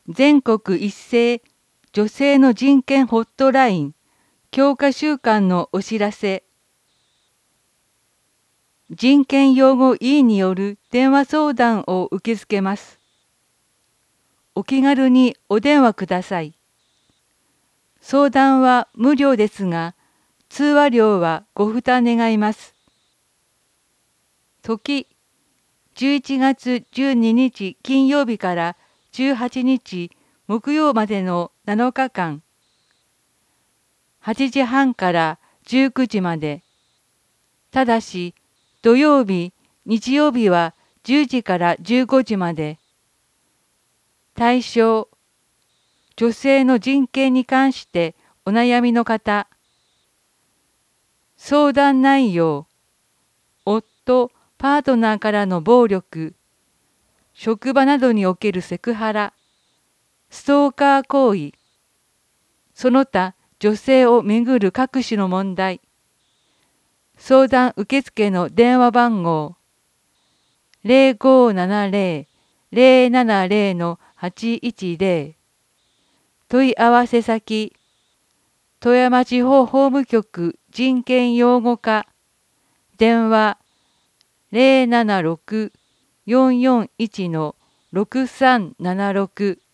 全国一斉女性の人権ホットライン強化週間のお知らせ。人権擁護委員による電話相談を受け付けます。お気軽にお電話ください。相談は無料ですが、通話料はご負担願います。時、11月12日金曜日から18日木曜までの7日間、8時半から19時まで。ただし、土曜日、日曜日は10時から15時まで。対象、女性の人権に関してお悩みの方。相談内容、夫、パートナーからの暴力、職場などにおけるセクハラ、ストーカー行為、その他女性をめぐる各種の問題。相談受付の電話番号、0570-070-810。問い合わせ先、富山地方法務局人権擁護課、電話076-441-6376